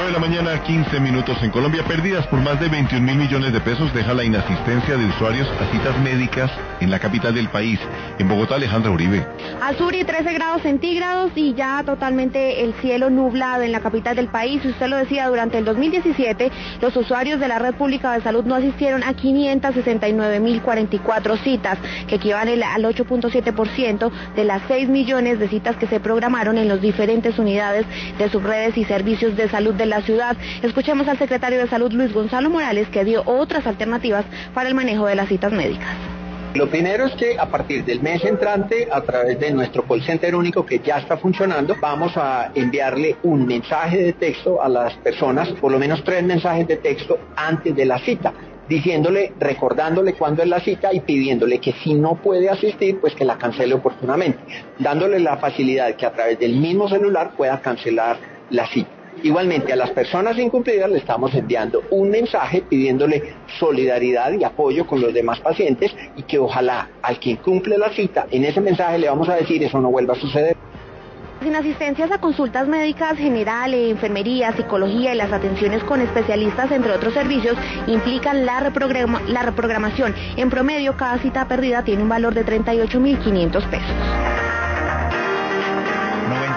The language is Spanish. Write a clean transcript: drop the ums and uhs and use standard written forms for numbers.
de la mañana, 15 minutos en Colombia. Pérdidas por más de 21.000 millones de pesos deja la inasistencia de usuarios a citas médicas en la capital del país. En Bogotá, Alejandra Uribe. Azuri, 13 grados centígrados y ya totalmente el cielo nublado en la capital del país. Usted lo decía, durante el 2017 los usuarios de la red pública de salud no asistieron a 569.044 citas, que equivalen al 8.7% de las 6 millones de citas que se programaron en las diferentes unidades de subredes y servicios de salud de la ciudad. Escuchemos al secretario de Salud, Luis Gonzalo Morales, que dio otras alternativas para el manejo de las citas médicas. Lo primero es que a partir del mes entrante, a través de nuestro call center único que ya está funcionando, vamos a enviarle un mensaje de texto a las personas, por lo menos 3 mensajes de texto antes de la cita, diciéndole, recordándole cuándo es la cita y pidiéndole que si no puede asistir, pues que la cancele oportunamente, dándole la facilidad que a través del mismo celular pueda cancelar la cita. Igualmente, a las personas incumplidas le estamos enviando un mensaje pidiéndole solidaridad y apoyo con los demás pacientes y que ojalá al que incumple la cita, en ese mensaje le vamos a decir eso no vuelva a suceder. Sin asistencias a consultas médicas generales, enfermería, psicología y las atenciones con especialistas, entre otros servicios, implican la reprogramación. En promedio, cada cita perdida tiene un valor de 38.500 pesos.